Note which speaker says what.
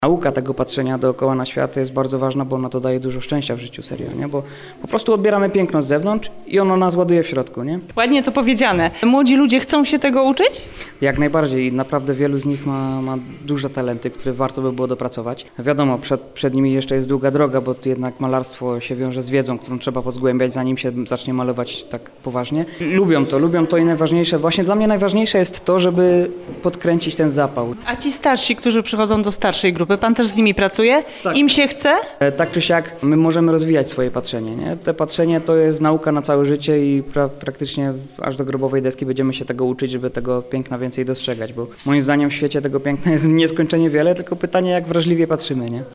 Speaker 1: Nauka tego patrzenia dookoła na świat jest bardzo ważna, bo ona to daje dużo szczęścia w życiu, serio, nie? Bo po prostu odbieramy piękno z zewnątrz i ono nas ładuje w środku, nie?
Speaker 2: Ładnie to powiedziane. Młodzi ludzie chcą się tego uczyć?
Speaker 1: Jak najbardziej i naprawdę wielu z nich ma duże talenty, które warto by było dopracować. Wiadomo, przed nimi jeszcze jest długa droga, bo jednak malarstwo się wiąże z wiedzą, którą trzeba pozgłębiać, zanim się zacznie malować tak poważnie. Lubią to i najważniejsze, właśnie dla mnie najważniejsze jest to, żeby podkręcić ten zapał.
Speaker 2: A ci starsi, którzy przychodzą do starszej grupy, pan też z nimi pracuje?
Speaker 1: Tak.
Speaker 2: Im się chce?
Speaker 1: Tak czy siak my możemy rozwijać swoje patrzenie, nie? Te patrzenie to jest nauka na całe życie i praktycznie aż do grobowej deski będziemy się tego uczyć, żeby tego piękna więcej dostrzegać, bo moim zdaniem w świecie tego piękna jest nieskończenie wiele, tylko pytanie, jak wrażliwie patrzymy, nie?